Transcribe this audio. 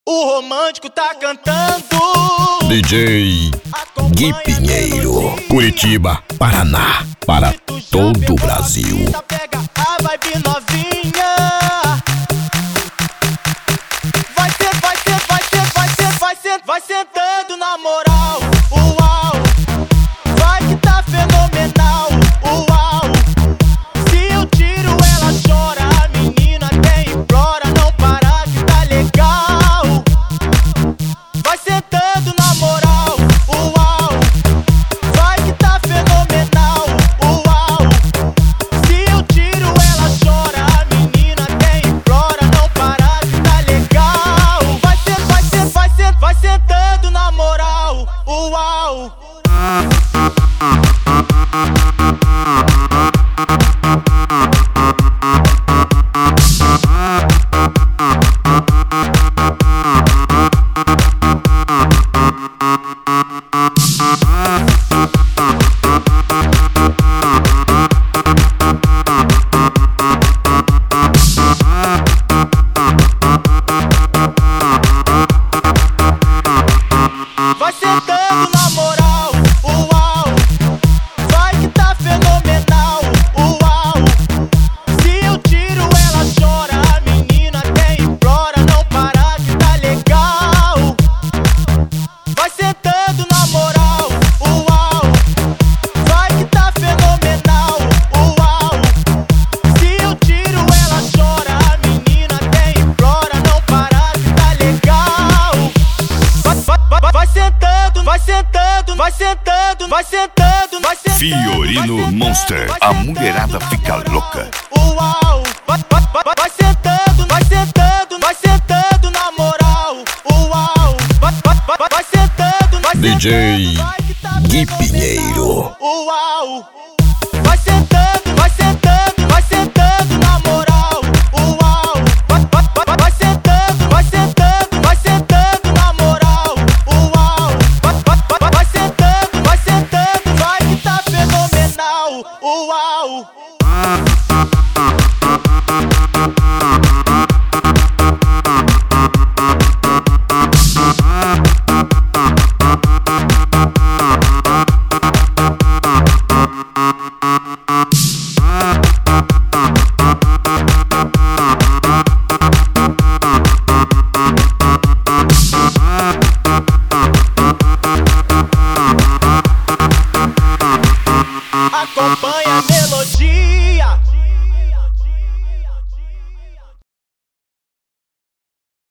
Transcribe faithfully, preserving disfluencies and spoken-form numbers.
O romântico tá cantando. D J Gui Pinheiro, Curitiba, Paraná, para todo o Brasil. Pega a vibe novinha. Vai ser, vai ser, vai ser, vai ser, vai ser, vai sentando na moral. Uau, vai que tá fenomenal. Uau, se eu tiro ela chora, a menina até implora, não para que tá legal. Vai sentando na moral. Uau, vai que tá fenomenal. Uau, se eu tiro ela chora, a menina até implora, não para que tá legal. Vai ser, vai ser, vai ser, vai sentando na moral. Uau. Vai sentando na moral. Uau, vai que tá fenomenal. Uau, se eu tiro ela chora, a menina até implora, não para que tá legal. Vai sentando na moral. Uau, vai que tá fenomenal. Uau, se eu tiro ela chora, a menina até implora, não para que tá legal. Vai, vai, vai, vai sentando, vai sentando, vai sentando, vai sentando, vai sentando. Fiorino Monster, a mulherada fica louca. Uau, vai, vai, vai, vai sentando, vai sentando, vai sentando na moral. Uau, vai, vai, vai, vai sentando, vai sentando. D J Vai que tá Gui fenomenal. Pinheiro. Uau.